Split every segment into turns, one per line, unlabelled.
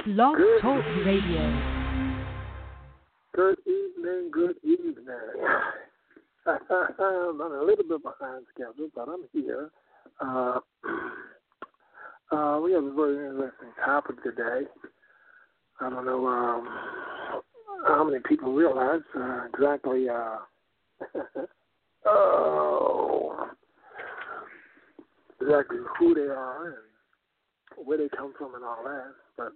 Blog
Good,
Talk Radio.
good evening, good evening. I'm a little bit behind schedule, but I'm here. We have a very interesting topic today. I don't know how many people realize exactly exactly who they are and where they come from and all that, but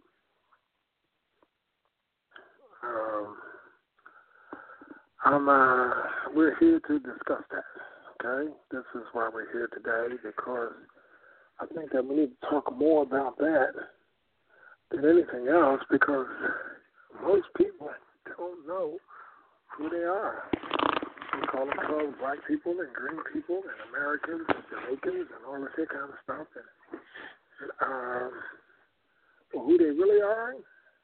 we're here to discuss that, okay? This is why we're here today, because I think that we need to talk more about that than anything else, because most people don't know who they are. We call themselves black people and green people and Americans and Jamaicans and all this kind of stuff. And who they really are,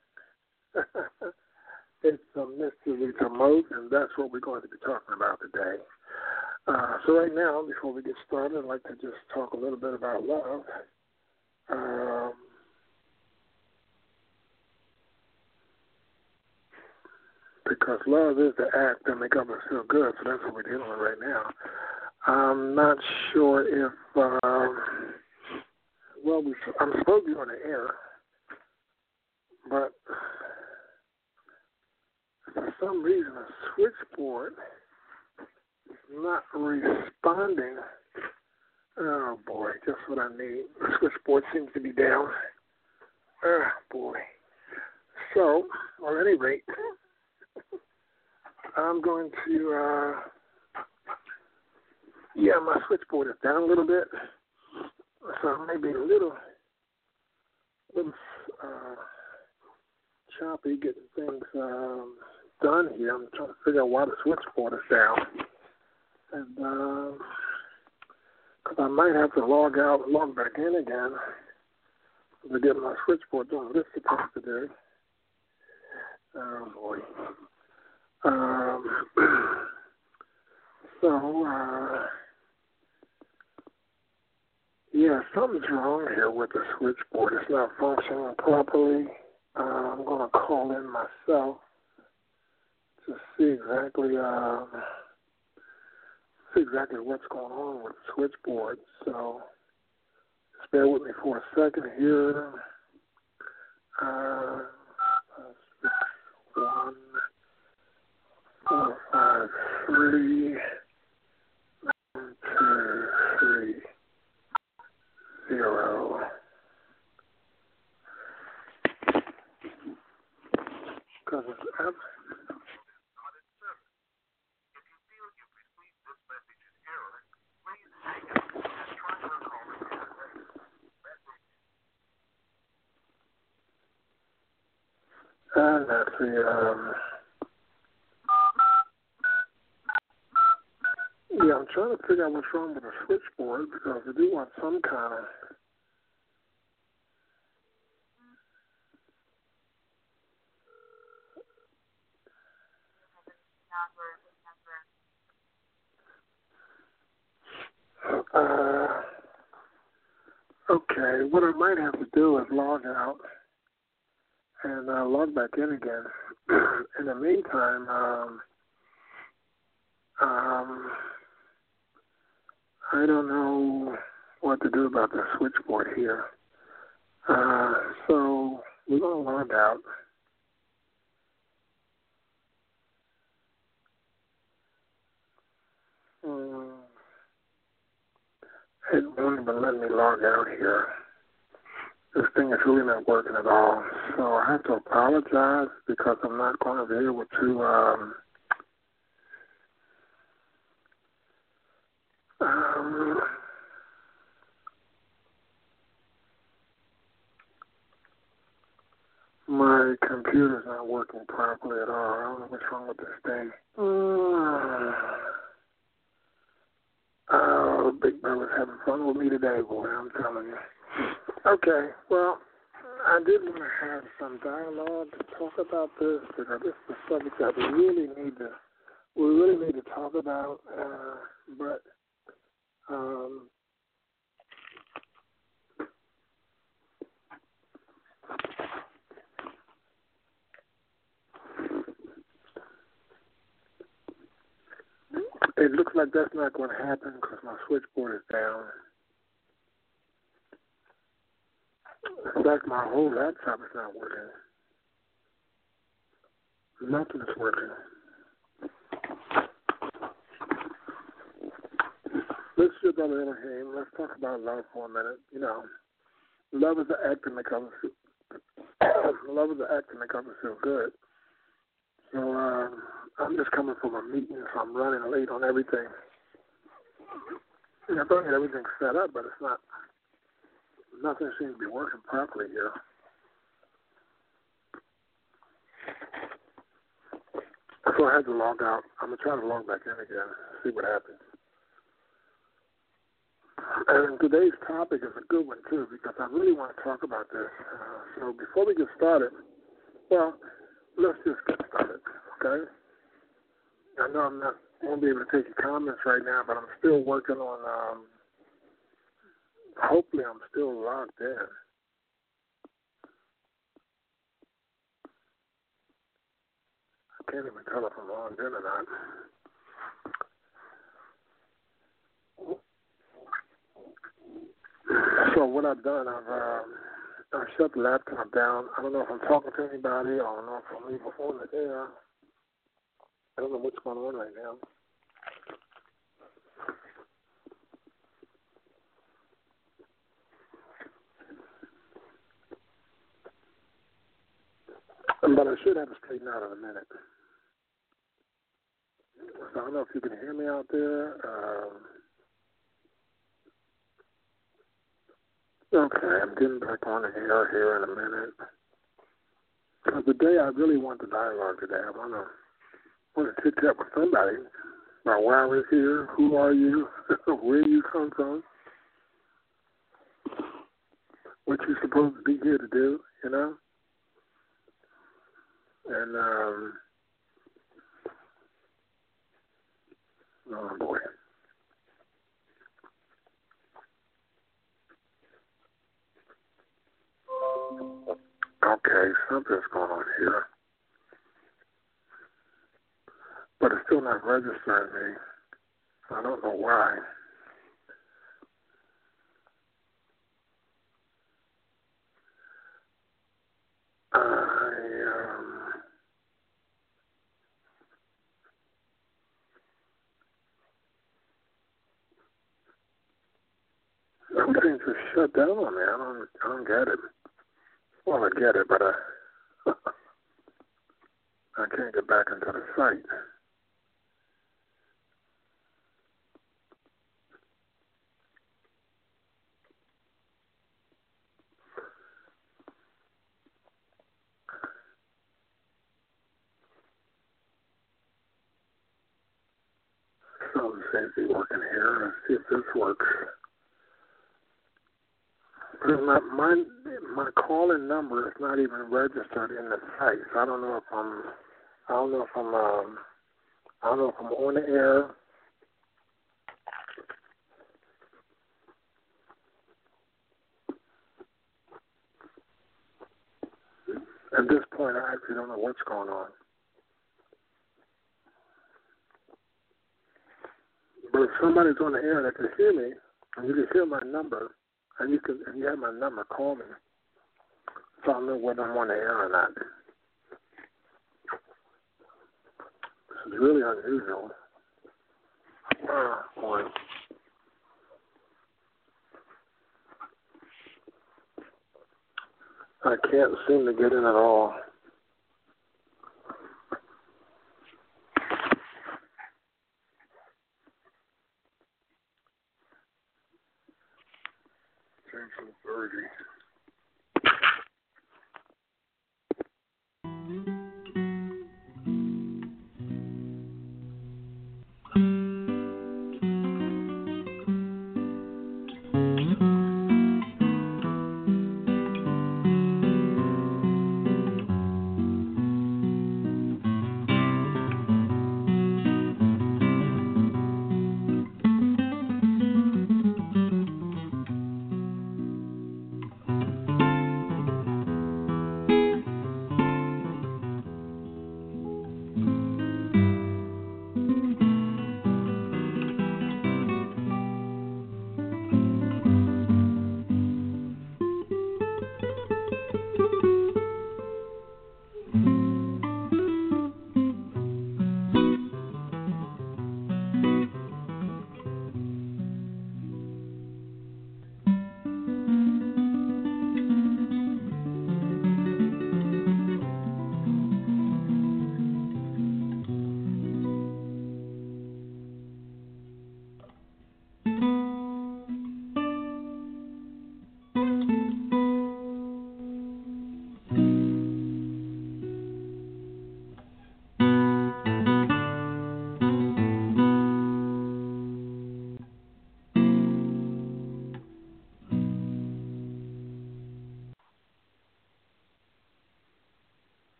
it's a mystery to most, and that's what we're going to be talking about today. So right now, before we get started, I'd like to just talk a little bit about love. Because love is the act that makes others feel good, so that's what we're dealing with right now. I'm not sure if, I'm supposed to be on the air, but for some reason a switchboard is not responding. Oh, boy, just what I need. The switchboard seems to be down. Oh, boy. So, at any rate, I'm going to, my switchboard is down a little bit, so I may be a little choppy getting things done here. I'm trying to figure out why the switchboard is down, and because I might have to log out and log back in again to get my switchboard doing what it's supposed to do. Oh, boy. Something's wrong here with the switchboard. It's not functioning properly. I'm going to call in myself to see exactly what's going on with the switchboard. So just bear with me for a second here. 61453 923 0. Because it's not in service. If you feel you've received this message in error, please hang up and try to recall it again. Message. And that's I'm trying to figure out what's wrong with the switchboard, because I do want some kind of okay, what I might have to do is log out and log back in again. In the meantime, I don't know what to do about the switchboard here. So we're going to log out. It won't even let me log out here. This thing is really not working at all. So I have to apologize, because I'm not going to be able to my computer's not working properly at all. I don't know what's wrong with this thing. Big Brother's having fun with me today, boy, I'm telling you. Okay, well, I did want to have some dialogue to talk about this, because this is a subject that we really need to talk about, but It looks like that's not going to happen because my switchboard is down. In fact, my whole laptop is not working. Nothing is working. Let's shift on the other hand. Let's talk about love for a minute. You know, love is an act to make others feel love is an act to make others feel good. So I'm just coming from a meeting, so I'm running late on everything. And I thought everything's set up, but it's not. Nothing seems to be working properly here. So I had to log out. I'm going to try to log back in again, see what happens. And today's topic is a good one, too, because I really want to talk about this. So before we get started, well, let's just get started, okay? I know I won't be able to take your comments right now, but I'm still working on, hopefully I'm still logged in. I can't even tell if I'm logged in or not. So what I've done, I've shut the laptop down. I don't know if I'm talking to anybody. I don't know if I'm leaving on the air. I don't know what's going on right now. But I should have it straightened out in a minute. So I don't know if you can hear me out there. Okay, I'm getting back on the air here in a minute. Today I really want the dialogue today. I want to chit chat with somebody about why we're here, who are you, where you come from, what you're supposed to be here to do, you know? And, oh boy. Okay, something's going on here. But it's still not registering me. I don't know why. Everything just shut down on me. I don't get it. Well, I get it, but I can't get back into the site. Something seems to be working here. Let's see if this works. Because my calling number is not even registered in the site. So I don't know if I'm on the air. At this point, I actually don't know what's going on. But if somebody's on the air that can hear me, and you can hear my number, and you have my number, call me. So I'll know whether I'm on the air or not. This is really unusual. Oh, boy. I can't seem to get in at all. James Birdie.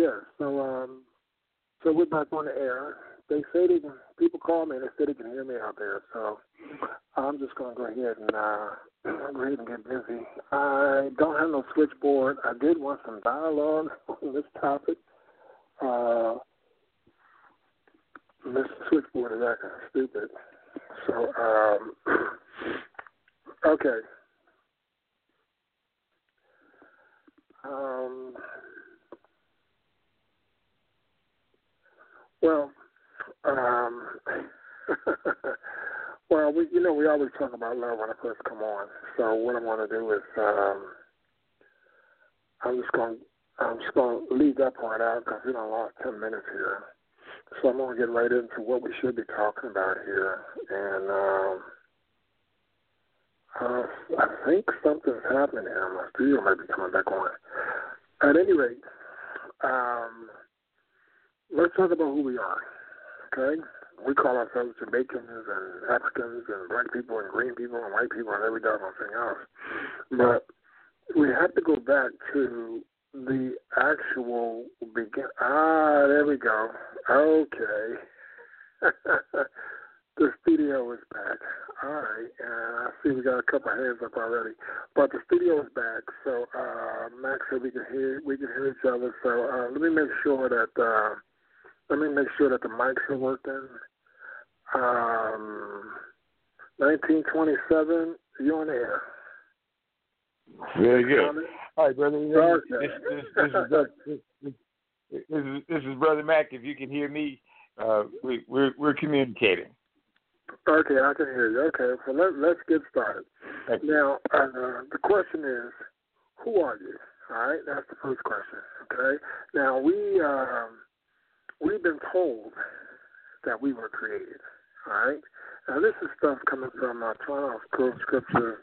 Yeah. So we're back on the air. They say people call me and they say they can hear me out there. So I'm just going to go ahead and get busy. I don't have no switchboard. I did want some dialogue on this topic. This switchboard is acting stupid. So, okay. Well, well, we always talk about love when I first come on. So what I want to do is, I'm just going to leave that part out because we done lost 10 minutes here. So I'm going to get right into what we should be talking about here. And I think something's happening here. My studio might be coming back on. At any rate, let's talk about who we are, okay? We call ourselves Jamaicans and Africans and black people and green people and white people and every doggone thing else. But we have to go back to the actual begin. There we go. Okay. The studio is back. All right. And I see we got a couple of hands up already. But the studio is back. So Max said we can hear each other. So let me make sure that the mics are working. 1927, you're on air.
Very good. All right, brother. This is Brother Mac. If you can hear me, we're communicating.
Okay, I can hear you. Okay, so let's get started. Now, the question is, who are you? All right, that's the first question. Okay. Now we've been told that we were created. All right. Now this is stuff coming from Toronto Scriptures.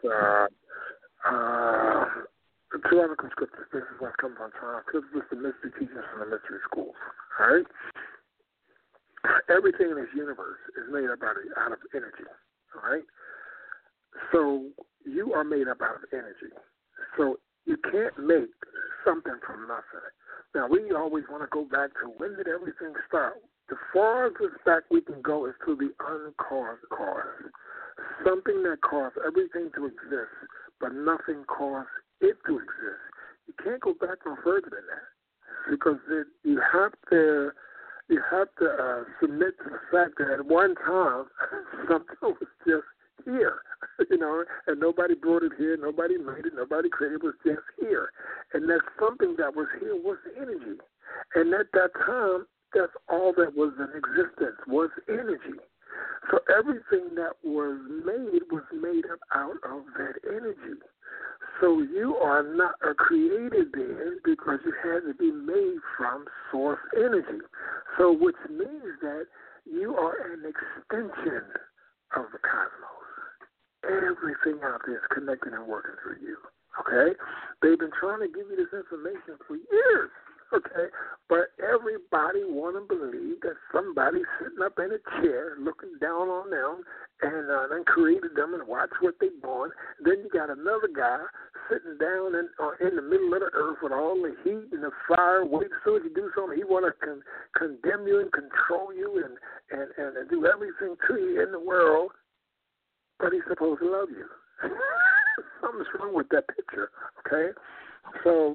Theological Scriptures. This is what's coming from Toronto Scriptures, the mystery teachers from the mystery schools. All right. Everything in this universe is made up out of energy. All right. So you are made up out of energy. So you can't make something from nothing. Now we always want to go back to when did everything start? The farthest back we can go is to the uncaused cause. Something that caused everything to exist, but nothing caused it to exist. You can't go back no further than that because you have to submit to the fact that at one time something was just here, and nobody brought it here, nobody made it, nobody created it, was just here. And that something that was here was energy. And at that time, that's all that was in existence, was energy. So everything that was made up out of that energy. So you are not a created being because you had to be made from source energy. So which means that you are an extension of the cosmos. Everything out there is connected and working through you. Okay? They've been trying to give you this information for years. Okay, but everybody want to believe that somebody sitting up in a chair looking down on them and then created them and watch what they born. Then you got another guy sitting down in the middle of the earth with all the heat and the fire. Wait, as soon as you do something, he want to condemn you and control you and do everything to you in the world, but he's supposed to love you. Something's wrong with that picture, okay? So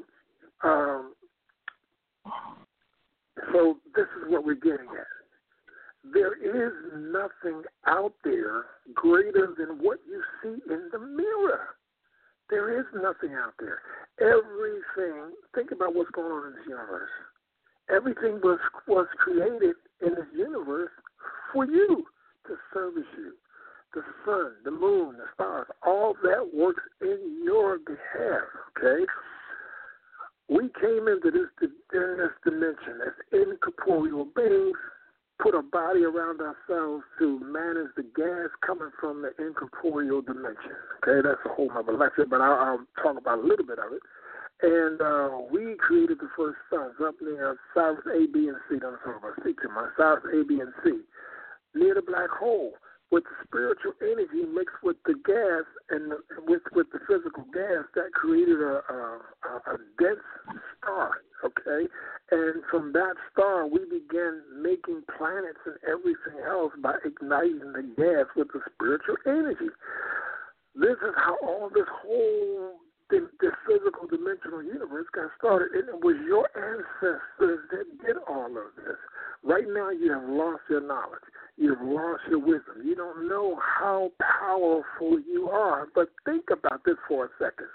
this is what we're getting at. There is nothing out there greater than what you see in the mirror. There is nothing out there. Everything, think about what's going on in this universe. Everything was created in this universe for you, to service you. The sun, the moon, the stars, all that works in your behalf, okay? We came into this dimension as incorporeal beings, put a body around ourselves to manage the gas coming from the incorporeal dimension. Okay, that's a whole other lecture, but I'll talk about a little bit of it. And we created the first suns up near Cyrus A, B, and C. Don't talk about C too much. Cyrus A, B, and C, near the black hole, with the spiritual energy mixed with the gas and with the physical gas that created a dense star, okay? And from that star, we began making planets and everything else by igniting the gas with the spiritual energy. This is how all this whole this physical dimensional universe got started, and it was your ancestors that did all of this. Right now, you have lost your knowledge. You've lost your wisdom. You don't know how powerful you are, but think about this for a second.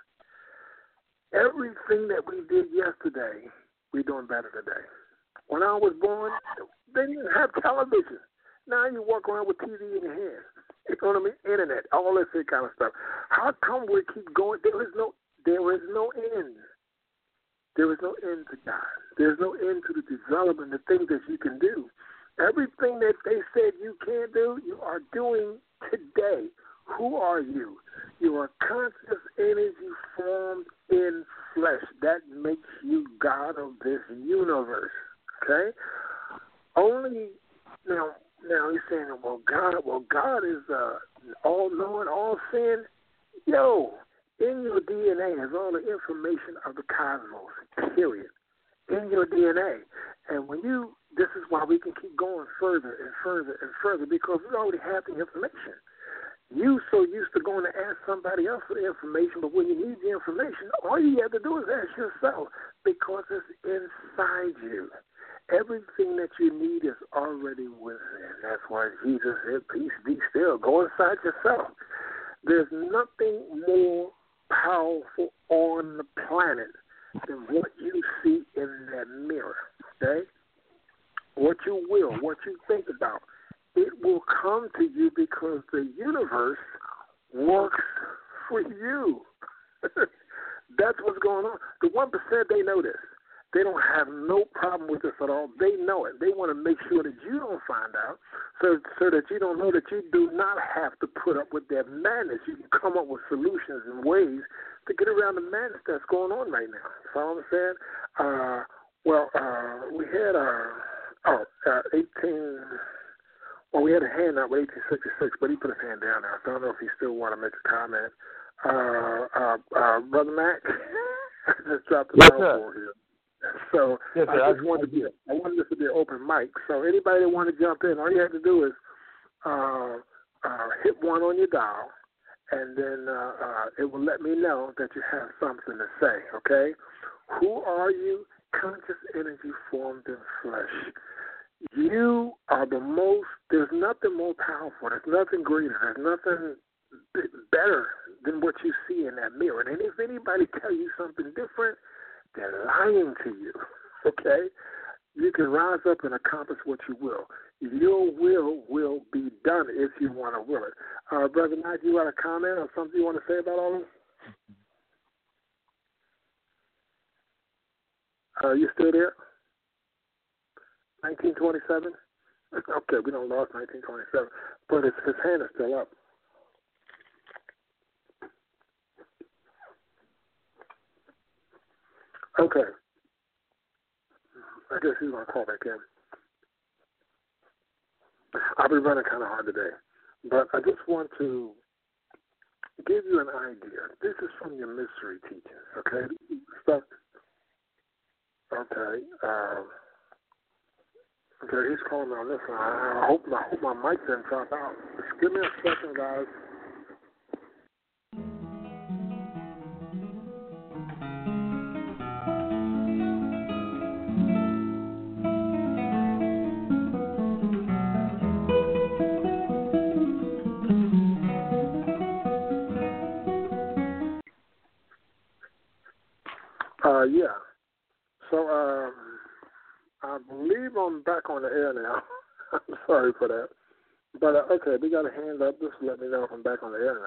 Everything that we did yesterday, we're doing better today. When I was born, they didn't have television. Now you walk around with TV in your hand. You know what I mean? Internet, all this kind of stuff. How come we keep going? There is no end. There is no end to God. There's no end to the development, the things that you can do. Everything that they said you can't do, you are doing today. Who are you? You are conscious energy formed in flesh. That makes you God of this universe. Okay? Only now he's saying, well, God is all knowing, all seeing. Yo, in your DNA is all the information of the cosmos, period. In your DNA. And this is why we can keep going further and further and further, because we already have the information. You so used to going to ask somebody else for the information, but when you need the information, all you have to do is ask yourself, because it's inside you. Everything that you need is already within. That's why Jesus said, peace, be still. Go inside yourself. There's nothing more powerful on the planet than what you see in that mirror, okay? What you will, what you think about, it will come to you because the universe works for you. That's what's going on. The 1%, they know this. They don't have no problem with this at all. They know it. They want to make sure that you don't find out, so that you don't know that you do not have to put up with their madness. You can come up with solutions and ways to get around the madness that's going on right now. You follow what I'm saying? We had we had a handout with 1866, but he put his hand down now, so I don't know if he still want to make a comment. Brother Mac, I just dropped the ball here. So yes, I wanted this to be an open mic. So anybody that want to jump in, all you have to do is hit 1 on your dial, and then it will let me know that you have something to say, okay? Who are you? Conscious energy formed in flesh. You are the most, there's nothing more powerful, there's nothing greater, there's nothing better than what you see in that mirror. And if anybody tell you something different, they're lying to you, okay? You can rise up and accomplish what you will. Your will be done if you want to will it. Brother Knight, you got a comment or something you want to say about all this? You still there? 1927? Okay, we don't lost 1927, but his hand is still up. Okay. I guess he's going to call back in. I'll be running kind of hard today, but I just want to give you an idea. This is from your mystery teachings, okay? Stuff. Okay. Okay, he's calling me on this one. I hope my mic didn't drop out. Just give me a second, guys. Yeah. So, I believe I'm back on the air now. I'm sorry for that. But, okay, we got a hand up. Just let me know if I'm back on the air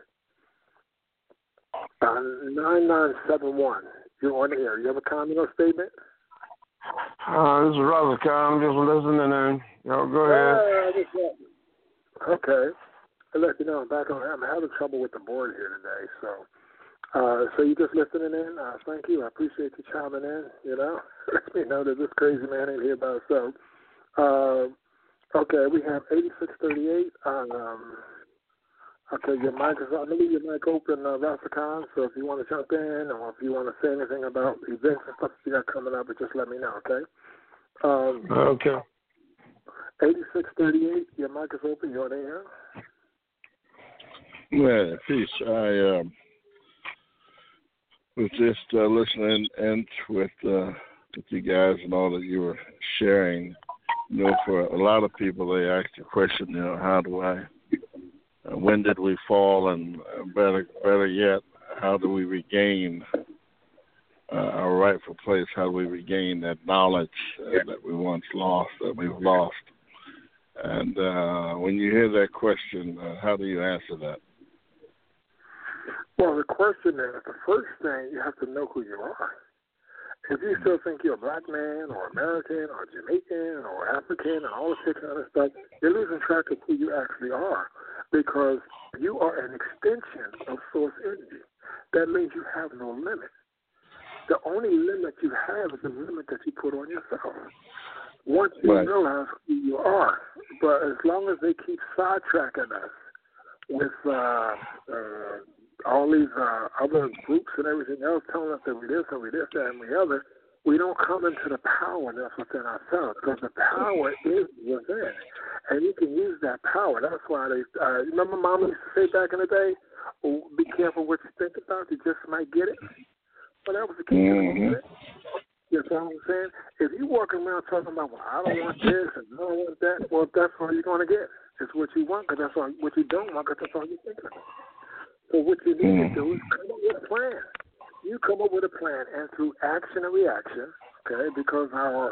now. 9971. You're on the air. You have a comment or statement?
This is Rutherford. I'm just listening in. Y'all go ahead.
Okay. I'll let you know I'm back on air. I'm having trouble with the board here today, so you just listening in? Thank you. I appreciate you chiming in, you know. Let me know that this crazy man ain't here by himself. Okay, we have 8638. Okay, your mic is on. I'm going to leave your mic open, Rasta Khan, so if you want to jump in or if you want to say anything about events and stuff you got coming up, just let me know, okay?
Okay.
8638, your mic is open. You're there.
Well, peace. I was just listening in with you guys and all that you were sharing. You know, for a lot of people, they ask the question, you know, how do I, when did we fall, and better yet, how do we regain our rightful place? How do we regain that knowledge that we once lost, that we've lost? And when you hear that question, how do you answer that?
Well, the question is, the first thing, you have to know who you are. If you still think you're a black man or American or Jamaican or African and all this kind of stuff, you're losing track of who you actually are, because you are an extension of source energy. That means you have no limit. The only limit you have is the limit that you put on yourself. Once you realize who you are, but as long as they keep sidetracking us with all these other groups and everything else telling us that we this and we this, that, and the other, we don't come into the power that's within ourselves, because the power is within, and you can use that power. That's why they, remember Mama used to say back in the day, oh, be careful what you think about, you just might get it. Well, that was the key to it. You know what I'm saying? If you walking around talking about, well, I don't want this and I don't want that, well, that's all you're going to get. It's what you want, because that's all, what you don't want, because that's all you're thinking about. So what you need to do is come up with a plan. You come up with a plan, and through action and reaction, okay, because our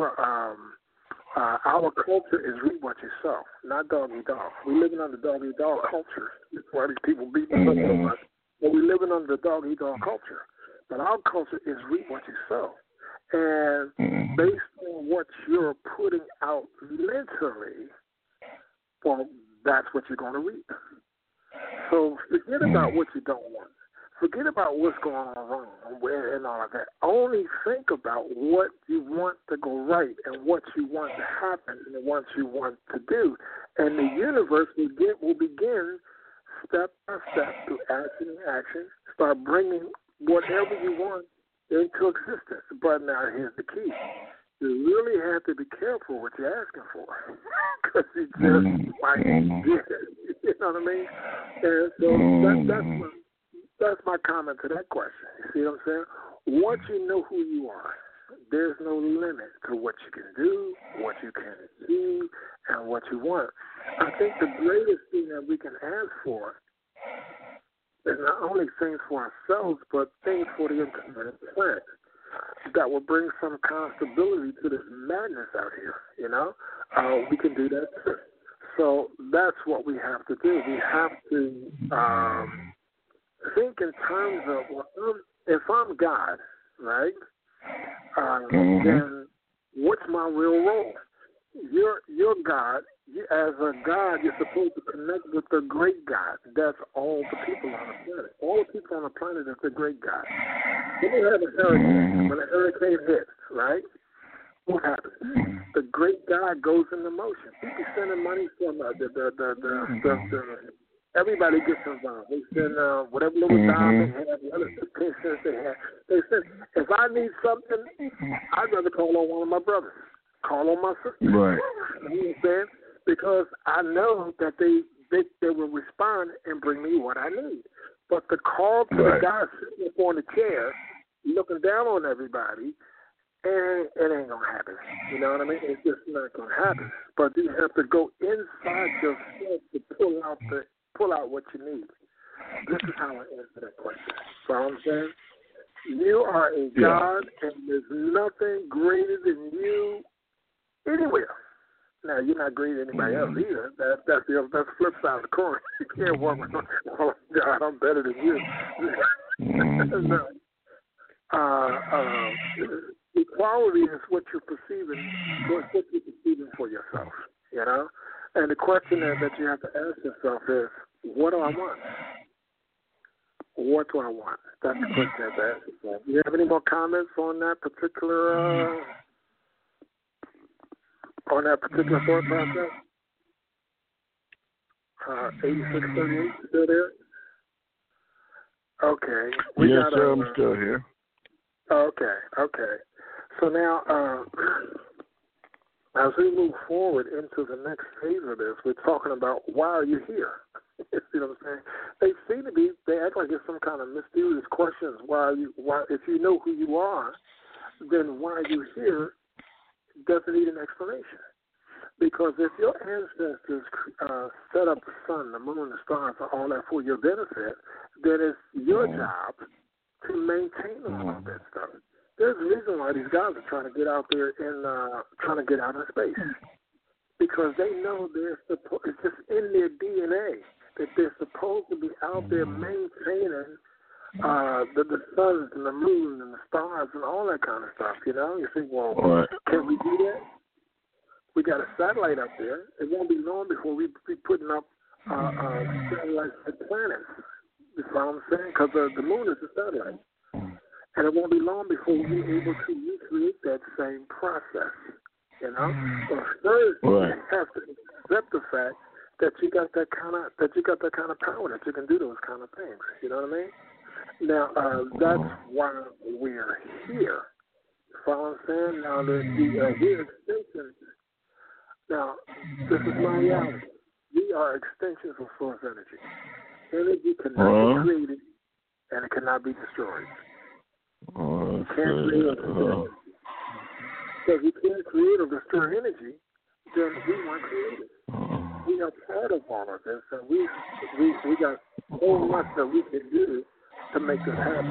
culture is reap what you sow, not doggy dog. We're living under doggy dog culture. That's why these people beat us up so much. But we're living under the doggy dog culture. But our culture is reap what you sow. And based on what you're putting out mentally, well, that's what you're going to reap. So forget about what you don't want. Forget about what's going on wrong and all of that. Only think about what you want to go right and what you want to happen and what you want to do. And the universe will begin step by step through action and action, start bringing whatever you want into existence. But now here's the key. You really have to be careful what you're asking for, because you just might get it. You know what I mean? And so that's my comment to that question. You see what I'm saying? Once you know who you are, there's no limit to what you can do, what you can achieve, and what you want. I think the greatest thing that we can ask for is not only things for ourselves, but things for the entire planet that will bring some kind of stability to this madness out here, you know? We can do that too. So that's what we have to do. We have to think in terms of, well, if I'm God, right, then what's my real role? You're God. As a God, you're supposed to connect with the great God. That's all the people on the planet. All the people on the planet is the great God. When you have a hurricane, when a hurricane hits, right, what happens? The great God goes into motion. People sending money from everybody gets involved. They send whatever little dime they have, whatever 15 cents they have. They send. If I need something, I'd rather call on one of my brothers, call on my sister. Right. You know what I'm saying? Because I know that they will respond and bring me what I need. But the call to the guy sitting up on the chair, looking down on everybody, and it ain't gonna happen. You know what I mean? It's just not gonna happen. But you have to go inside yourself to pull out what you need. This is how I answer that question. So I'm saying, you are a God, and there's nothing greater than you anywhere. Now, you're not greater than anybody else either. That's the flip side of the coin. You can't walk with, oh, God, I'm better than you. No. Equality is what you're perceiving, for yourself, you know? And the question that you have to ask yourself is, what do I want? What do I want? That's the question you have to ask yourself. Do you have any more comments on that particular thought process? 8638, still there? Okay.
Yes, sir, I'm still here.
Okay. So now, as we move forward into the next phase of this, we're talking about why are you here? You know what I'm saying? They act like it's some kind of mysterious questions. Why if you know who you are, then why are you here doesn't need an explanation. Because if your ancestors set up the sun, the moon, the stars, all that for your benefit, then it's your job to maintain all of that stuff. There's a reason why these guys are trying to get out there and trying to get out in space, because they know it's just in their DNA that they're supposed to be out there maintaining the suns and the moon and the stars and all that kind of stuff. You know, you think, well, can we do that? We got a satellite up there. It won't be long before we be putting up satellites at planets. You know what I'm saying? Because the moon is a satellite. And it won't be long before we're able to recreate that same process. You know? So first, you have to accept the fact that you got that kind of power, that you can do those kind of things. You know what I mean? Now, that's why we're here. Follow what I'm saying? Now, the extensions. Now, this is my reality. We are extensions of source energy. Energy cannot be created, and it cannot be destroyed. You can't create or destroy. So if you can't create or destroy energy, then we weren't created. We are part of all of this, and we got so much that we can do to make this happen.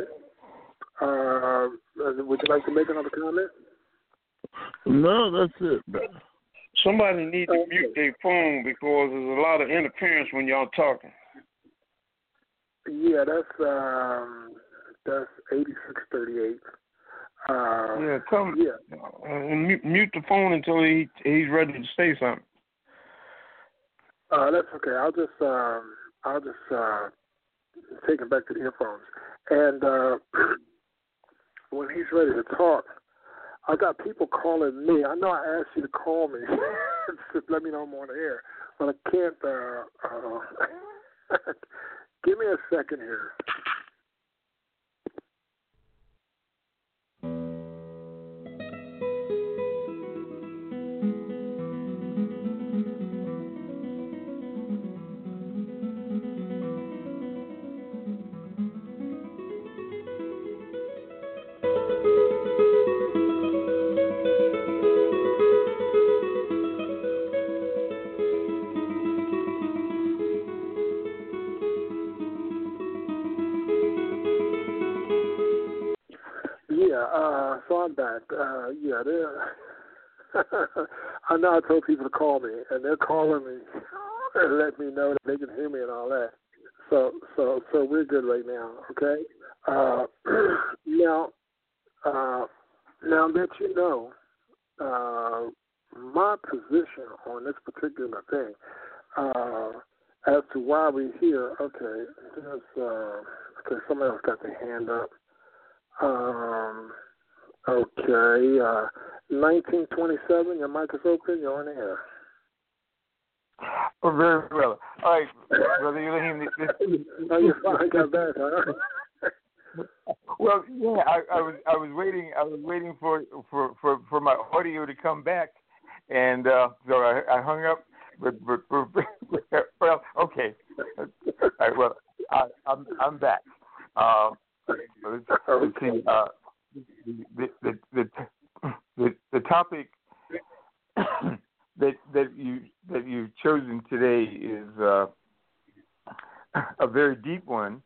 Okay? Would you like to make another comment?
No, that's it.
Somebody need to mute their phone because there's a lot of interference when y'all talking.
Yeah, that's 8638.
Mute the phone until he's ready to say something.
That's okay. I'll just take him back to the earphones. And when he's ready to talk, I got people calling me. I know I asked you to call me to let me know I'm on the air, but I can't. Give me a second here. So I'm back. I know I told people to call me, and they're calling me and let me know that they can hear me and all that. So we're good right now, okay? Now that you know my position on this particular thing, as to why we're here, okay, somebody else got their hand up. Okay, 1927, your mic is open, you're on the air.
Oh, very well. All right, Brother Elohim.
Oh, you're fine, I got back, huh?
Well, yeah, I was waiting for my audio to come back, and so I hung up. But well, okay. All right, well, I'm back. Let's see. The topic that you've chosen today is a very deep one.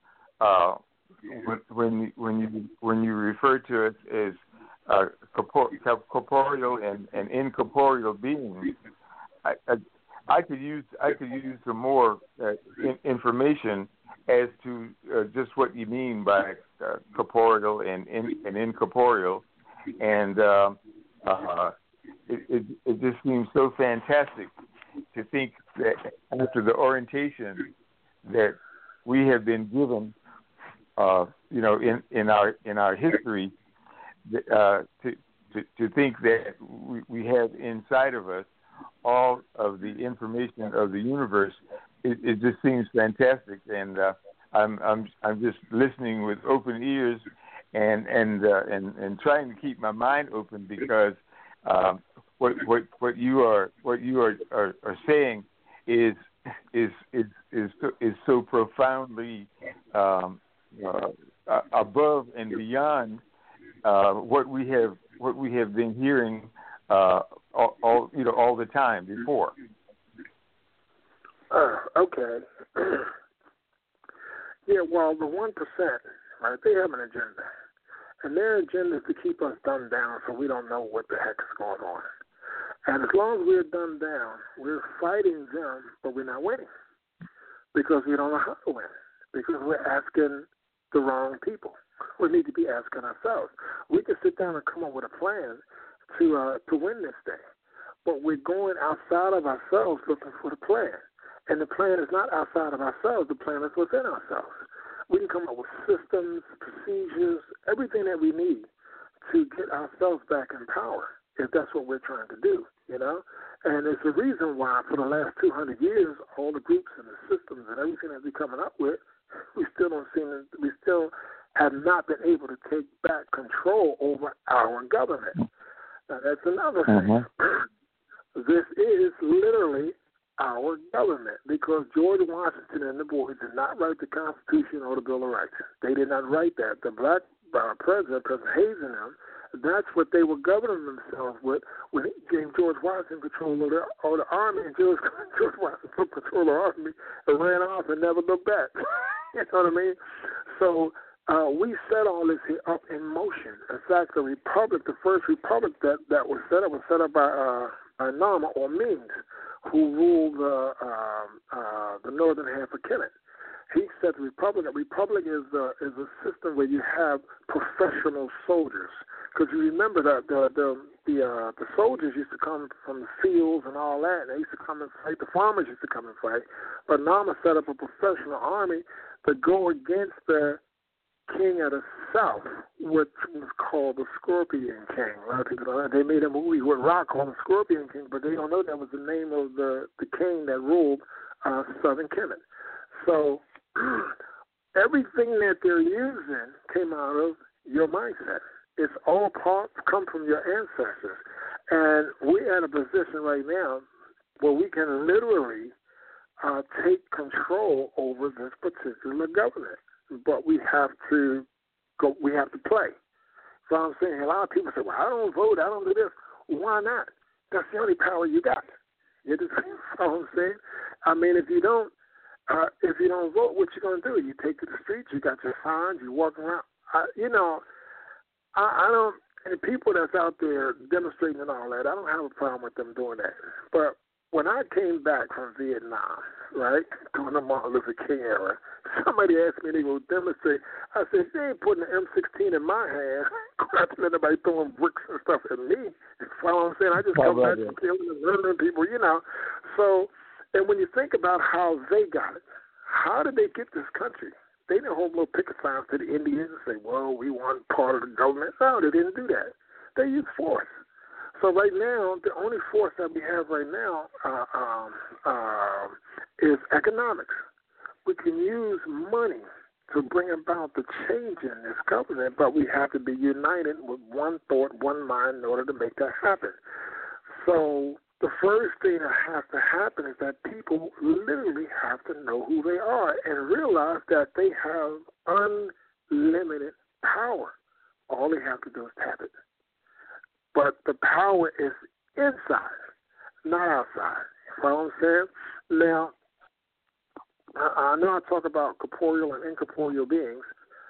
When you refer to it as corporeal and incorporeal beings, I could use some more information as to just what you mean by corporeal and incorporeal, and it just seems so fantastic to think that after the orientation that we have been given, in our history, to think that we have inside of us all of the information of the universe. It just seems fantastic, and I'm just listening with open ears and trying to keep my mind open, because what you are saying is so profoundly above and beyond what we have been hearing all the time before.
Okay. Yeah, well, the 1%, right? They have an agenda, and their agenda is to keep us dumbed down so we don't know what the heck is going on. And as long as we're dumbed down, we're fighting them, but we're not winning because we don't know how to win, because we're asking the wrong people. We need to be asking ourselves. We can sit down and come up with a plan to win this thing, but we're going outside of ourselves looking for the plan. And the plan is not outside of ourselves. The plan is within ourselves. We can come up with systems, procedures, everything that we need to get ourselves back in power, if that's what we're trying to do, you know? And it's the reason why for the last 200 years, all the groups and the systems and everything that we're coming up with, we still have not been able to take back control over our government. Now, that's another thing. This is literally our government, because George Washington and the boys did not write the Constitution or the Bill of Rights. They did not write that. The black President Hayes and them, that's what they were governing themselves with when he gave George Washington control of the army, and George Washington took control of the army and ran off and never looked back. You know what I mean? So we set all this here up in motion. In fact, the first republic that was set up by Nama or Ming, who ruled the northern half of Canada. He said the republic. A republic is a system where you have professional soldiers. Because you remember that the soldiers used to come from the fields and all that, and they used to come and fight. The farmers used to come and fight. But Nama set up a professional army to go against the king of the South, which was called the Scorpion King. A lot of people don't know. They made a movie with Rock called the Scorpion King, but they don't know that was the name of the king that ruled Southern Canada. So everything that they're using came out of your mindset. It's all come from your ancestors. And we're at a position right now where we can literally take control over this particular government. But we have to play. So I'm saying, a lot of people say, well, I don't vote, I don't do this. Why not? That's the only power you got. You know what I'm saying? I mean, if you don't vote, what you gonna do? You take to the streets, you got your signs, you walk around. I don't. And people that's out there demonstrating and all that, I don't have a problem with them doing that. But when I came back from Vietnam, right, during the Martin Luther King era, somebody asked me to go demonstrate. I said, they ain't putting an M16 in my hand, crapping at anybody throwing bricks and stuff at me. You know what I'm saying? I just come back from killing and murdering people, you know. So, and when you think about how they got it, how did they get this country? They didn't hold little picket signs to the Indians and say, well, we want part of the government. No, they didn't do that. They used force. So right now, the only force that we have right now is economics. We can use money to bring about the change in this government, but we have to be united with one thought, one mind in order to make that happen. So the first thing that has to happen is that people literally have to know who they are and realize that they have unlimited power. All they have to do is tap it. But the power is inside, not outside. You know what I'm saying? Now, I know I talk about corporeal and incorporeal beings.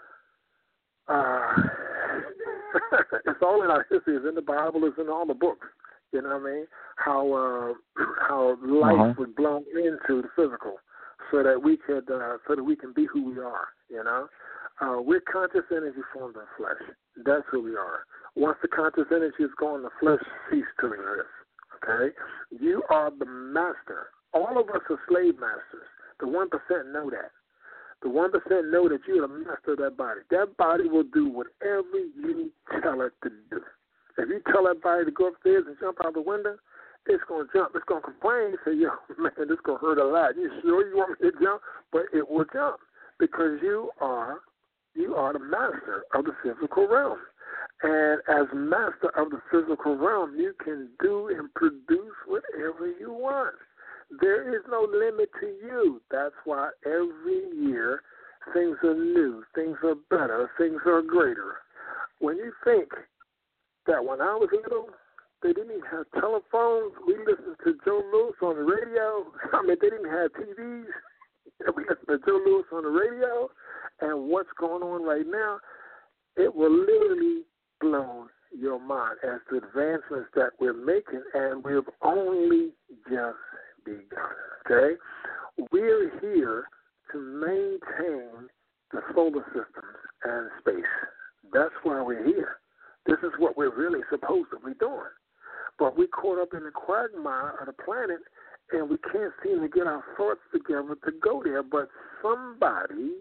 It's all in our history. It's in the Bible. It's in all the books. You know what I mean? How life was blown into the physical, so that we can be who we are. You know, we're conscious energy formed in flesh. That's who we are. Once the conscious energy is gone, the flesh ceases to exist. Okay, you are the master. All of us are slave masters. The 1% know that. The 1% know that you're the master of that body. That body will do whatever you tell it to do. If you tell that body to go upstairs and jump out the window, it's going to jump. It's going to complain and say, yo, man, this is going to hurt a lot. You sure you want me to jump? But it will jump because you are the master of the physical realm. And as master of the physical realm, you can do and produce whatever you want. There is no limit to you. That's why every year things are new, things are better, things are greater. When you think that when I was little, they didn't even have telephones. We listened to Joe Louis on the radio. I mean, they didn't have TVs. We listened to Joe Louis on the radio. And what's going on right now, it will literally blow your mind as to advancements that we're making, and we've only just begun, okay? We're here to maintain the solar systems and space. That's why we're here. This is what we're really supposed to be doing. But we caught up in the quagmire of the planet, and we can't seem to get our thoughts together to go there. But somebody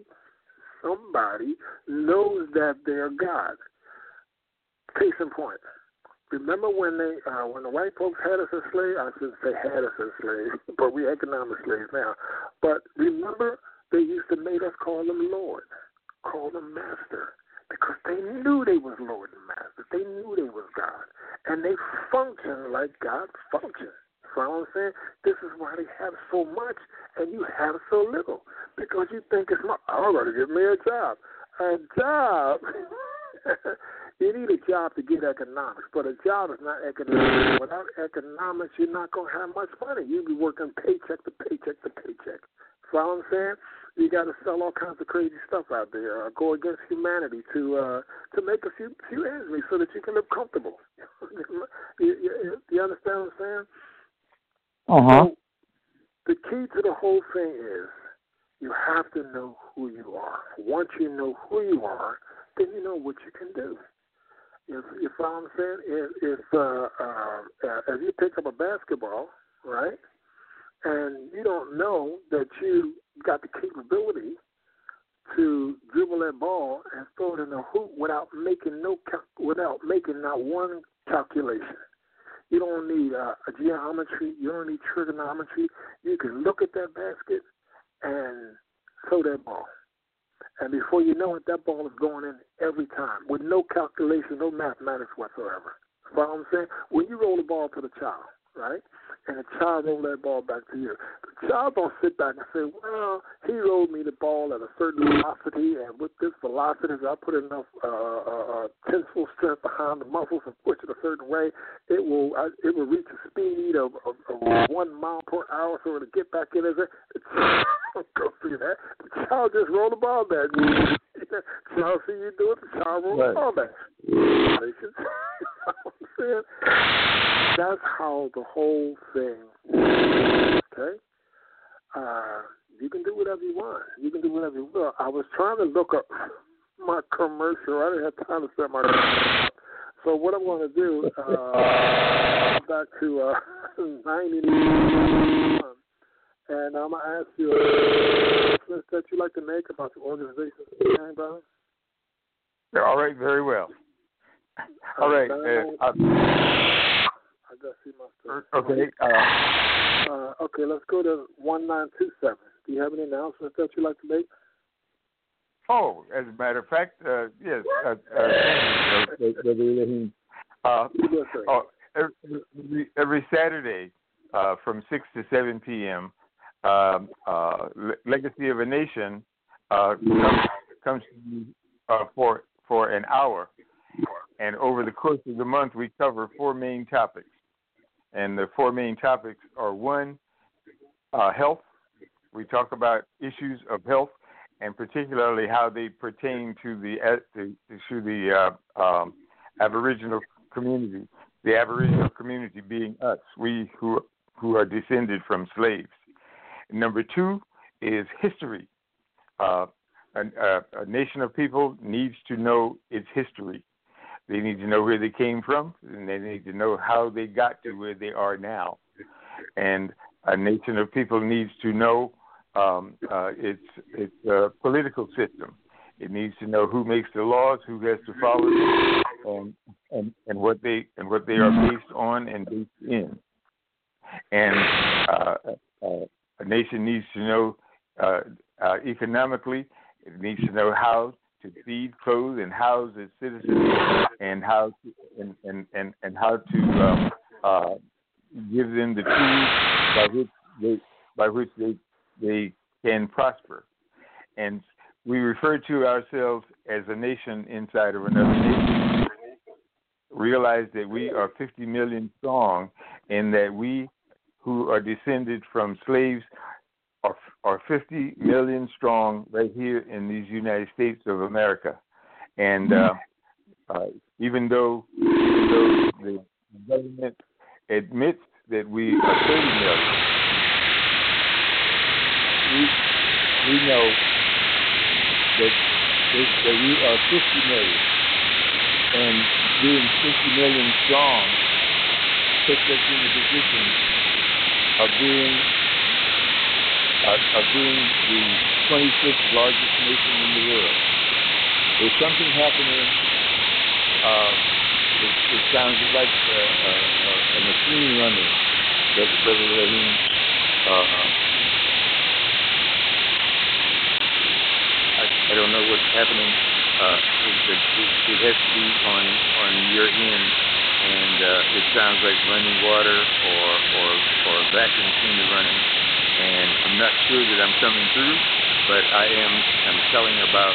knows that they're God. Case in point. Remember when the white folks had us as slaves? I shouldn't say had us as slaves, but we economic slaves now. But remember, they used to make us call them Lord, call them Master, because they knew they was Lord and Master. They knew they was God, and they functioned like God functioned. You know what I'm saying? This is why they have so much and you have so little, because you think it's I'm going to give me a job. A job. You need a job to get economics, but a job is not economics. Without economics, you're not going to have much money. You'll be working paycheck to paycheck to paycheck. You know what I'm saying? You got to sell all kinds of crazy stuff out there, go against humanity to make a few ends meet so that you can live comfortable. You understand what I'm saying?
Uh-huh.
So the key to the whole thing is you have to know who you are. Once you know who you are, then you know what you can do. You know what I'm saying? If you pick up a basketball, right, and you don't know that you got the capability to dribble that ball and throw it in the hoop without making not one calculation. You don't need a geometry. You don't need trigonometry. You can look at that basket and throw that ball. And before you know it, that ball is going in every time with no calculation, no mathematics whatsoever. You know what I'm saying? When you roll the ball to the child, right, and the child rolls that ball back to you, the child don't sit back and say, well, he rolled me the ball at a certain velocity, and with this velocity, if I put enough tensile strength behind the muscles and push it a certain way, it will reach a speed of 1 mile per hour, so it'll get back in. Go through that. The child just roll the ball back. The child see you do it, the child roll the ball back. That's how the whole thing works, okay? You can do whatever you want. You can do whatever you will. I was trying to look up my commercial. I didn't have time to set my commercial up. So what I'm going to do, back to 91, and I'm going to ask you a question that you like to make about your organization. Brother?
All right, very well. All right.
I got to see my stuff.
Okay.
Okay, let's go to 1927. Do you have any announcements that you'd like to make?
Oh, as a matter of fact, yes.
Yes, sir.
Every Saturday from 6 to 7 p.m., Legacy of a Nation comes to you for an hour. And over the course of the month, we cover 4 main topics. And the 4 main topics are, 1, health. We talk about issues of health, and particularly how they pertain to the Aboriginal community. The Aboriginal community being us, we who are descended from slaves. Number 2 is history. A nation of people needs to know its history. They need to know where they came from, and they need to know how they got to where they are now. And a nation of people needs to know its political system. It needs to know who makes the laws, who has to follow them, and what they are based on and based in. And a nation needs to know economically. It needs to know how to feed, clothe, and house its citizens, and how to, and how to give them the tools by which they can prosper. And we refer to ourselves as a nation inside of another nation. Realize that we are 50 million strong, and that we who are descended from slaves are 50 million strong right here in these United States of America. And even though the government admits that we are 30 million, we know that we are 50 million. And being 50 million strong puts us in a position of being the 26th largest nation in the world. There's something happening. It sounds like a machine running. Brother Rahim, I don't know what's happening. It has to be on your end, and it sounds like running water or a vacuum cleaner running. And I'm not sure that I'm coming through, but I'm telling about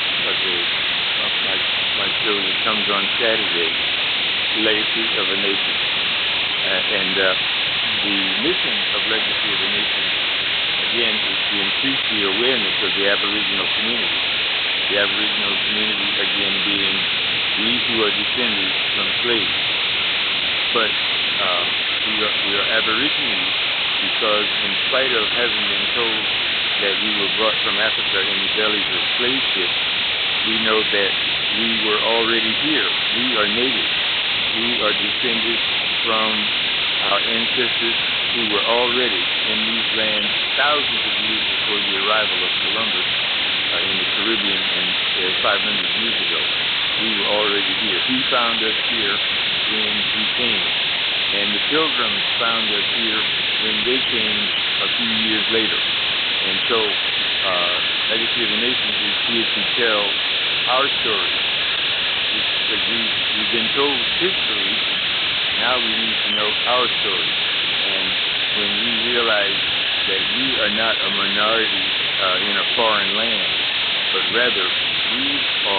my show that comes on Saturday, Legacy of a Nation. And the mission of Legacy of a Nation, again, is to increase the awareness of the Aboriginal community. The Aboriginal community, again, being we who are descended from slaves. But we are Aborigines because, in spite of having been told that we were brought from Africa in the bellies of slave ships, we know that we were already here. We are natives. We are descended from our ancestors who were already in these lands thousands of years before the arrival of Columbus in the Caribbean 500 years ago. We were already here. He found us here when he came. And the Pilgrims found us here when they came a few years later. And so Legacy of the Nations is here to tell our story. Because we've been told history, now we need to know our story. And when we realize that we are not a minority in a foreign land, but rather we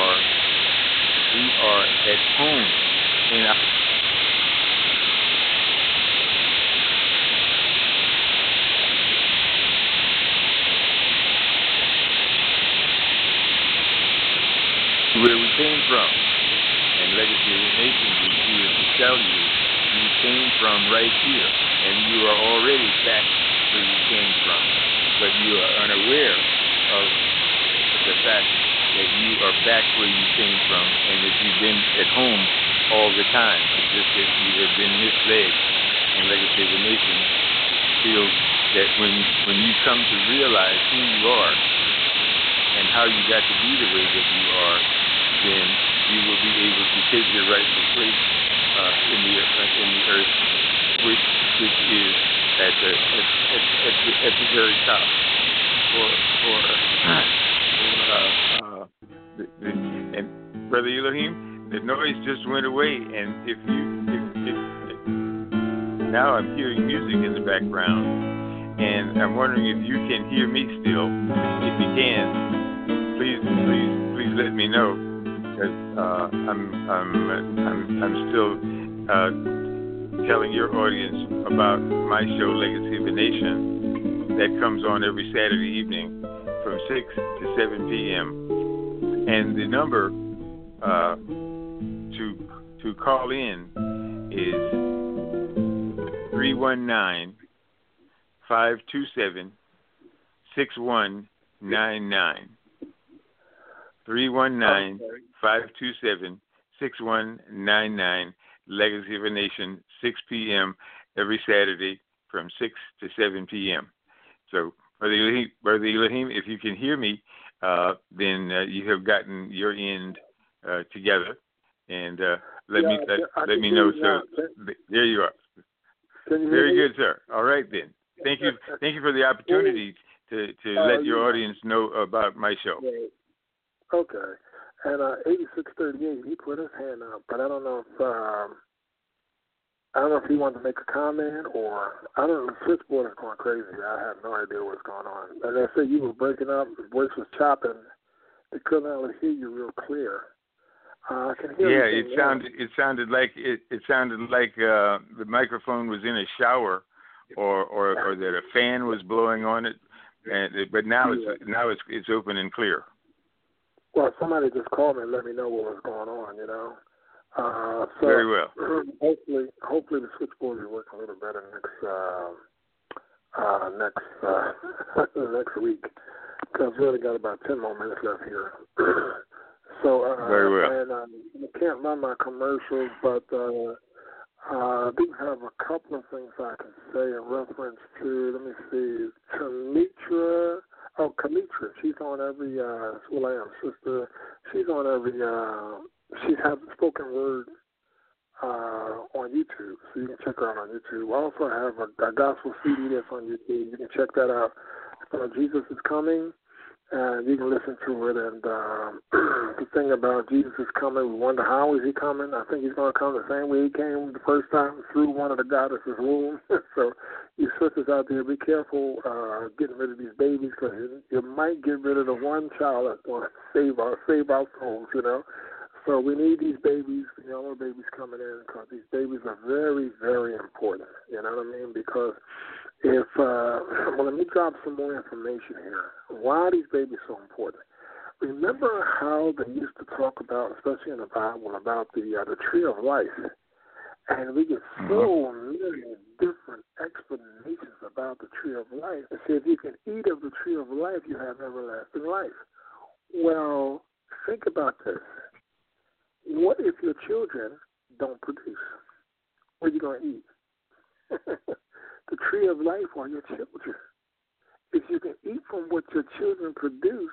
are at home in our where we came from. And Legacy of the Nations is here to tell you came from right here, and you are already back where you came from, but you are unaware of the fact that you are back where you came from, and that you've been at home all the time. It's just that you have been misled. And Legacy of the Nations feels that when you come to realize who you are and how you got to be the way that you are, then you will be able to take your rightful place in the earth, which is at the very top. And Brother Elohim, the noise just went away, and if now I'm hearing music in the background, and I'm wondering if you can hear me still. If you can, please let me know, because I'm still telling your audience about my show, Legacy of a Nation, that comes on every Saturday evening from 6 to 7 p.m. And the number to call in is 319-527-6199. 319-527-6199. Legacy of a Nation, 6 p.m. every Saturday from 6 to 7 p.m. So, Brother Elohim, if you can hear me, then you have gotten your end together, and let me know. So there you are. Very good, sir. All right then. Thank you for the opportunity to let your audience know about my show.
Okay. And 8638, he put his hand up, but I don't know if he wanted to make a comment or I don't know. The switchboard is going crazy. I have no idea what's going on. And they said you were breaking up. Your voice was chopping. They couldn't really hear you real clear. I can hear you.
Yeah, it sounded like the microphone was in a shower, or that a fan was blowing on it. But now it's open and clear.
Well, somebody just called me and let me know what was going on. You know. So
very well.
Hopefully the switchboard will work a little better next week, because we only got about 10 more minutes left here. So
very well.
And I can't run my commercials, but I do have a couple of things I can say in reference to. Let me see, Kamitra. Oh, Kamitra. She's on every sister. She's on every. She has a spoken word on YouTube, so you can check her out on YouTube. I also have a gospel CD that's on YouTube. You can check that out. It's called Jesus is Coming, and you can listen to it. And the thing about Jesus is coming, we wonder how is he coming. I think he's going to come the same way he came the first time, through one of the goddesses' womb. So you sisters out there, be careful getting rid of these babies, because you might get rid of the one child that's going to save our souls, you know. So we need these babies, yellow babies coming in, because these babies are very, very important. You know what I mean? Because let me drop some more information here. Why are these babies so important? Remember how they used to talk about, especially in the Bible, about the tree of life, and we get so many different explanations about the tree of life. It says if you can eat of the tree of life, you have everlasting life. Well, think about this. What if your children don't produce? What are you going to eat? The tree of life or your children? If you can eat from what your children produce,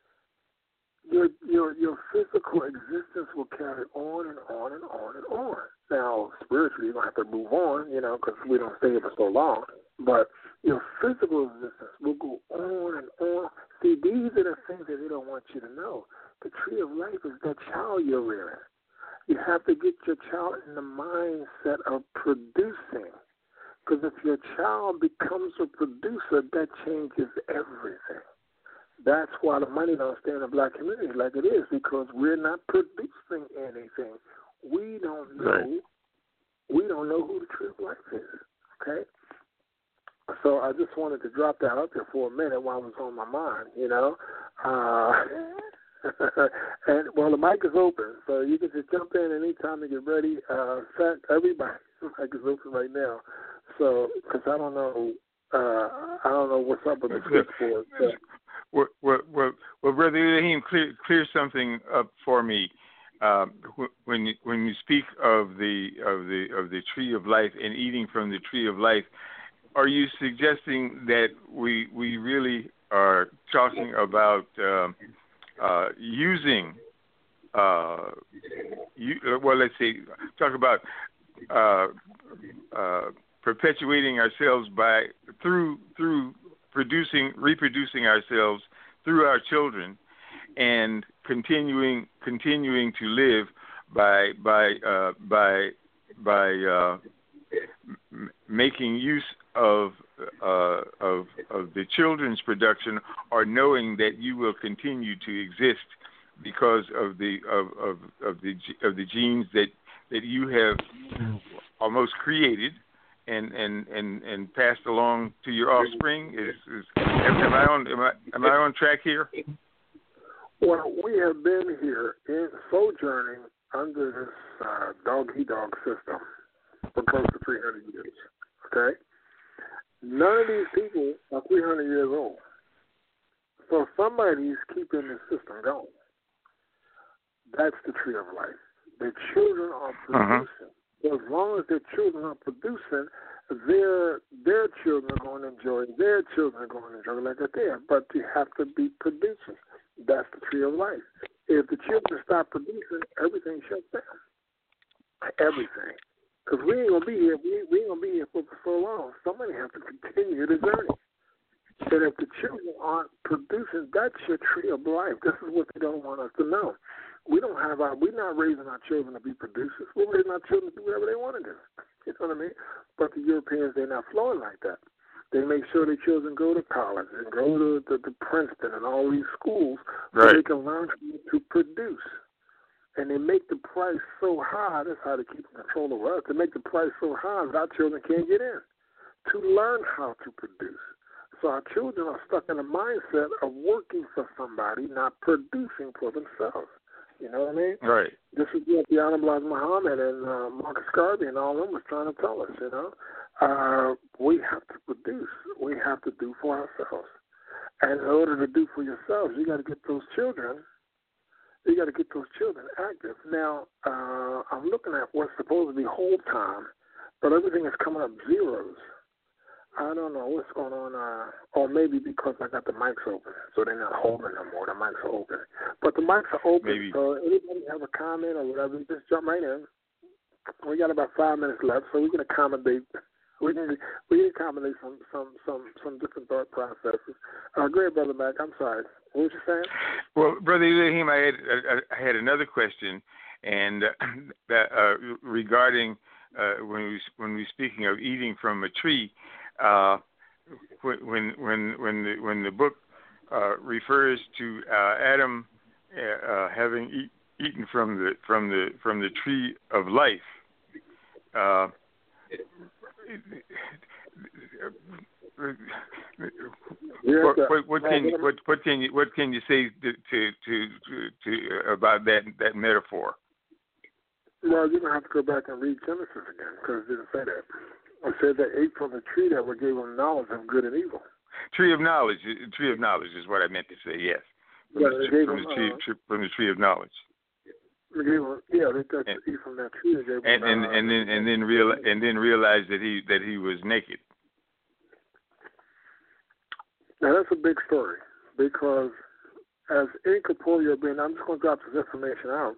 your physical existence will carry on and on and on and on. Now, spiritually, you don't have to move on, you know, because we don't stay here for so long. But your physical existence will go on and on. See, these are the things that they don't want you to know. The tree of life is that child you're rearing. You have to get your child in the mindset of producing. Because if your child becomes a producer, that changes everything. That's why the money don't stay in the black community like it is, because we're not producing anything. We don't know. Right. We don't know who the true life is. Okay. So I just wanted to drop that up there for a minute while it was on my mind. You know. And well, the mic is open, so you can just jump in anytime to get ready. In fact, everybody, the mic is open right now. So, because I don't know what's up with the switchboard.
Well, Brother Ibrahim, clear something up for me. When you speak of the tree of life and eating from the tree of life, are you suggesting that we really are talking about using? Let's say talk about perpetuating ourselves through reproducing ourselves through our children, and continuing to live by making use of the children's production, or knowing that you will continue to exist because of the genes that you have almost created and passed along to your offspring. Am I on track here?
Well, we have been here in sojourning under this dog-eat-dog system for close to 300 years. Okay, none of these people are 300 years old, so somebody's keeping the system going. That's the tree of life. The children are producing. As long as their children are producing, their children are going to enjoy. Their children are going to enjoy like that there. But you have to be producers. That's the tree of life. If the children stop producing, everything shuts down. Everything. Because we ain't gonna be here. We ain't gonna be here for so long. Somebody has to continue the journey. And if the children aren't producing, that's your tree of life. This is what they don't want us to know. we're not raising our children to be producers. We're raising our children to do whatever they want to do. You know what I mean? But the Europeans, they're not flowing like that. They make sure their children go to college and go to Princeton and all these schools so they can learn to produce. And they make the price so high, that's how they keep control over us. They make the price so high that our children can't get in to learn how to produce. So our children are stuck in a mindset of working for somebody, not producing for themselves. You know what I mean?
Right.
This is what the Honorable Elijah Muhammad and Marcus Garvey and all of them was trying to tell us, you know. We have to produce. We have to do for ourselves. And in order to do for yourselves, you got to get those children active. Now, I'm looking at what's supposed to be hold time, but everything is coming up zeros. I don't know what's going on, or maybe because I got the mics open, so they're not holding no more. The mics are open, but the mics are open. Maybe. So anybody have a comment or whatever, just jump right in. We got about 5 minutes left, so we can accommodate. We can accommodate some different thought processes. Go ahead, Brother Mac. I'm sorry. What was you saying?
Well, Brother Ibrahim, I had another question, and regarding when we speaking of eating from a tree. When the book refers to Adam having eaten from the tree of life, what can you say to about that metaphor?
Well, you're gonna have to go back and read Genesis again because it didn't say that. I said they ate from the tree that would give them knowledge of good and evil.
Tree of knowledge is what I meant to say. Yes, from the tree of knowledge.
They got to eat from that tree.
And then realize that he was naked.
Now that's a big story because as incorporeal being, I'm just going to drop this information out.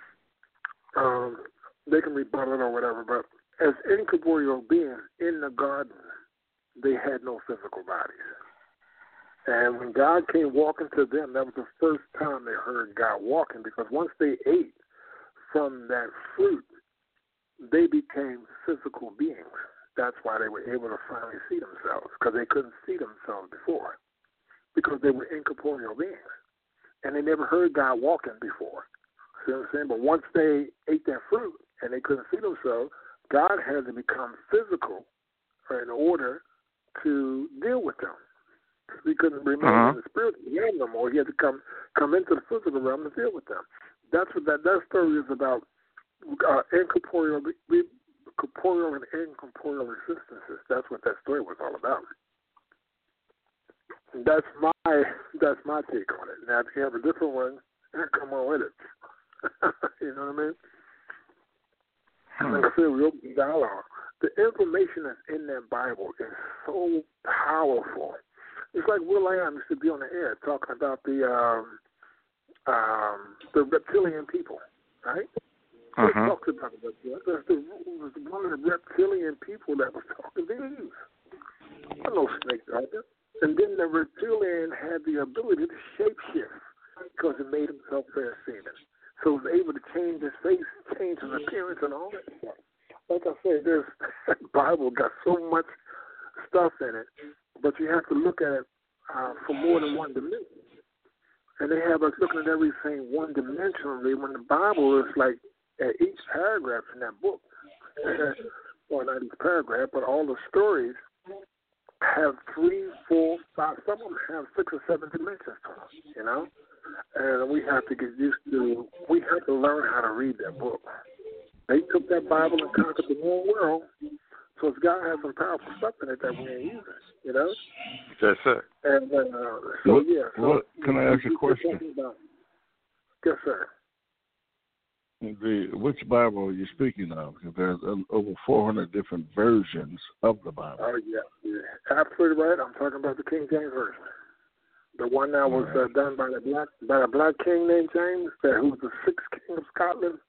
They can rebuttal it or whatever, but as incorporeal beings in the garden, they had no physical bodies. And when God came walking to them, that was the first time they heard God walking, because once they ate from that fruit, they became physical beings. That's why they were able to finally see themselves, because they couldn't see themselves before, because they were incorporeal beings. And they never heard God walking before. See what I'm saying? But once they ate that fruit and they couldn't see themselves, God had to become physical in order to deal with them. He couldn't remain in the spiritual realm no more. He had to come into the physical realm to deal with them. That's what that story is about. Corporeal and incorporeal existences. That's what that story was all about. That's my take on it. Now, if you have a different one, come on with it. You know what I mean? Like I said, we open the dialogue. The information that's in that Bible is so powerful. It's like Will Lamb used to be on the air talking about the reptilian people, right? He talked about it. It was one of the reptilian people that was talking to Eve. There were no snakes out there. And then the reptilian had the ability to shapeshift because it made himself fair-seeming. So he was able to change his face, change his appearance, and all that stuff. Like I said, this Bible got so much stuff in it, but you have to look at it for more than one dimension. And they have us looking at everything one-dimensionally when the Bible is like at each paragraph in that book, well, not each paragraph, but all the stories have 3, 4, 5, some of them have 6 or 7 dimensions to them, you know? And we have to get used to, we have to learn how to read that book. They took that Bible and conquered the whole world, so it's got to have some powerful stuff in it that we ain't using, you know?
Yes, sir.
And
can I ask a question?
Yes, sir.
Which Bible are you speaking of? Because there's over 400 different versions of the Bible.
Oh, yeah. Absolutely right. I'm talking about the King James Version. The one that was done by a black king named James, who was the 6th king of Scotland.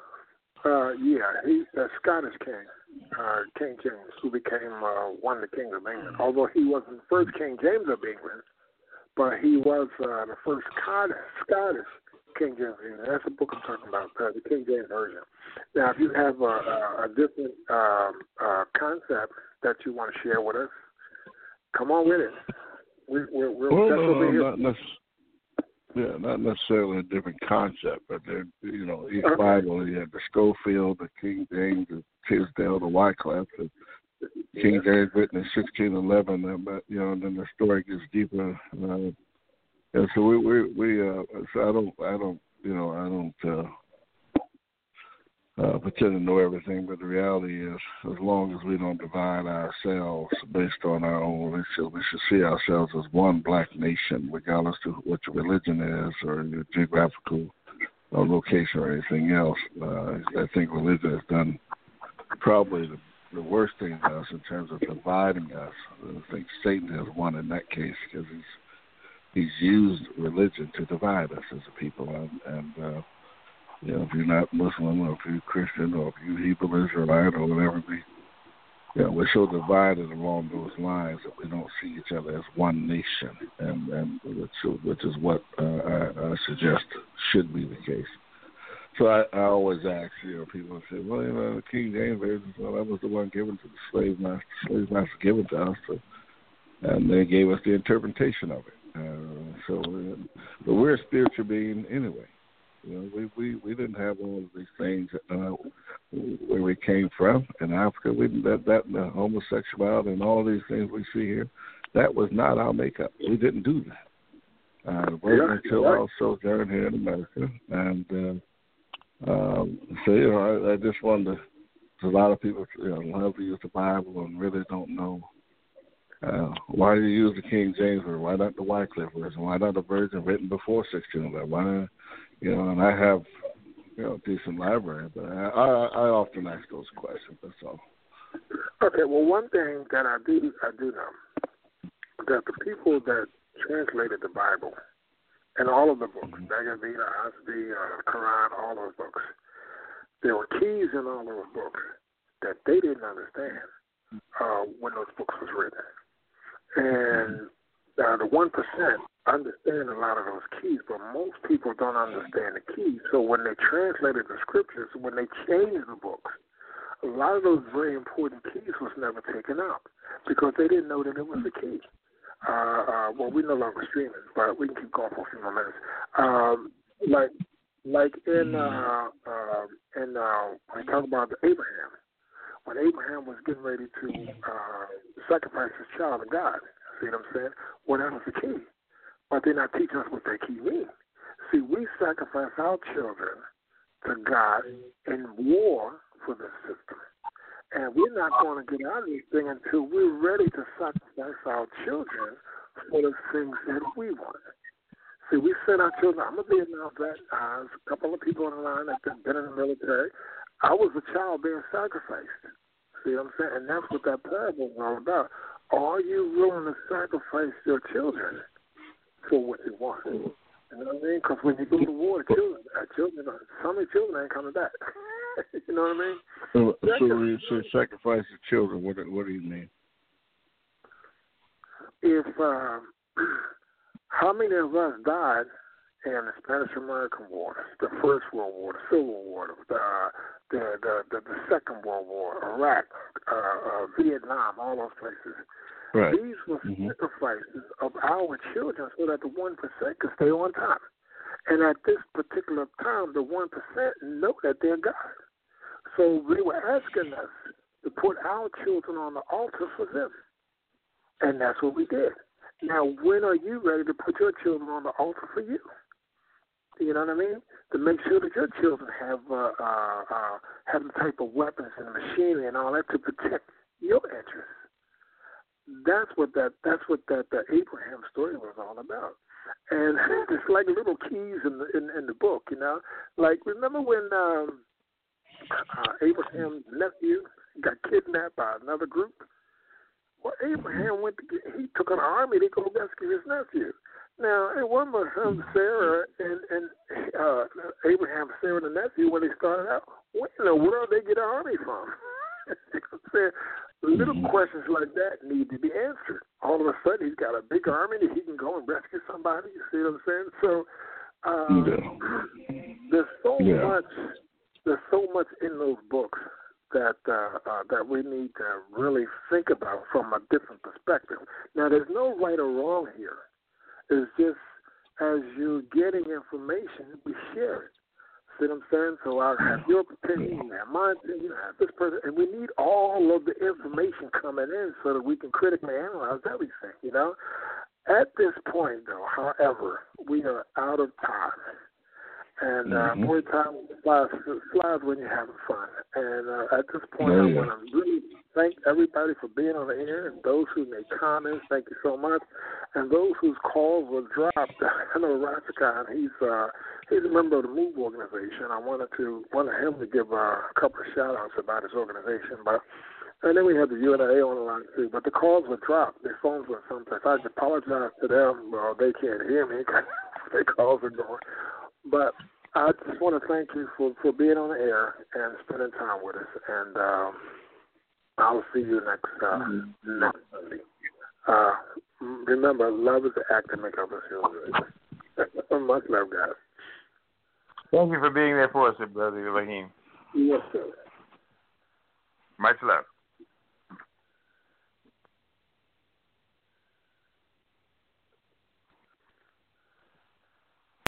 He's the Scottish king, King James, who became one of the kings of England. Although he wasn't the first King James of England, but he was the first Scottish King James Version. That's the book I'm talking about, the King James Version. Now, if you have a different concept that you want to share with us, come on with it. We're over here.
Not necessarily a different concept, but each Bible, you had the Schofield, the King James, the Tisdale, the Wycliffe, the King James written in 1611, but and then the story gets deeper. And so so I don't pretend to know everything, but the reality is, as long as we don't divide ourselves based on our own religion, we should see ourselves as one black nation, regardless of what your religion is or your geographical location or anything else. I think religion has done probably the worst thing to us in terms of dividing us. I think Satan has won in that case because he's used religion to divide us as a people, and if you're not Muslim, or if you're Christian, or if you're Hebrew Israelite, or whatever, we're so divided along those lines that we don't see each other as one nation, and which is what I suggest should be the case. So I always ask, people say, well, the King James Version, well, that was the one given to the slave master. The slave master given to us, and they gave us the interpretation of it. But we're a spiritual being anyway. We didn't have all of these things where we came from in Africa. We didn't that the homosexuality and all these things we see here. That was not our makeup. We didn't do that. It wasn't until our sojourn here in America, and I just wonder. A lot of people love to use the Bible and really don't know why do you use the King James version? Why not the Wycliffe version? Why not the version written before 1611? Why not? And I have, a decent library, but I often ask those questions. That's all.
Okay. Well, one thing that I do know that the people that translated the Bible and all of the books, Bhagavad Gita, Asbi, Quran, all those books, there were keys in all those books that they didn't understand when those books was written. And the 1% understand a lot of those keys, but most people don't understand the keys. So when they translated the scriptures, when they changed the books, a lot of those very important keys was never taken out because they didn't know that it was a key. Well, we're no longer streaming, but we can keep going for a few more minutes. Like in when we talk about Abraham, when Abraham was getting ready to sacrifice his child to God, see what I'm saying? Well, that was the key. But they're not teaching us what that key means. See, we sacrifice our children to God in war for this system. And we're not going to get out of this thing until we're ready to sacrifice our children for the things that we want. See, we send our children. I'm a Vietnam vet. There's a couple of people on the line that have been in the military. I was a child being sacrificed. See what I'm saying? And that's what that parable is all about. Are you willing to sacrifice your children for what you want? You know what I mean? Because when you go to war, children, some of the children ain't coming back. You know what I mean?
So when you say sacrifice the children, what do you mean?
If how many of us died in the Spanish-American War, the First World War, the Civil War, the Second World War, Iraq, Vietnam, all those places? Right. These were sacrifices of our children so that the 1% could stay on top. And at this particular time, the 1% know that they're God. So they were asking us to put our children on the altar for them. And that's what we did. Now, when are you ready to put your children on the altar for you? You know what I mean? To make sure that your children have the type of weapons and machinery and all that to protect your interests. That's what that Abraham story was all about. And it's like little keys in the book, you know. Like, remember when Abraham's nephew got kidnapped by another group? Well, Abraham he took an army to go rescue his nephew. Now, it wasn't Sarah and Abraham, Sarah, and the nephew when they started out. Where in the world did they get an army from? You know what I'm saying? Little questions like that need to be answered. All of a sudden, he's got a big army that he can go and rescue somebody. You see what I'm saying? So There's so much in those books that we need to really think about from a different perspective. Now, there's no right or wrong here. It's just as you're getting information, we share it. See what I'm saying? So I have your opinion, you have my opinion, you have this person, and we need all of the information coming in so that we can critically analyze everything, you know? At this point, though, however, we are out of time. And more time flies when you're having fun. And at this point, I want to really thank everybody for being on the air, and those who made comments, thank you so much. And those whose calls were dropped, I know Razakan, he's a member of the MOVE organization. I wanted him to give a couple of shout-outs about his organization. And then we had the UNA on the line, too. But the calls were dropped. Their phones were someplace. I apologize to them. Well, they can't hear me because their calls are going. But I just want to thank you for being on the air and spending time with us. And I'll see you next Sunday. Remember, love is the act that makes others feel good. Much love, guys.
Thank you for being there for us, Brother Rahim.
Yes, sir.
Much love.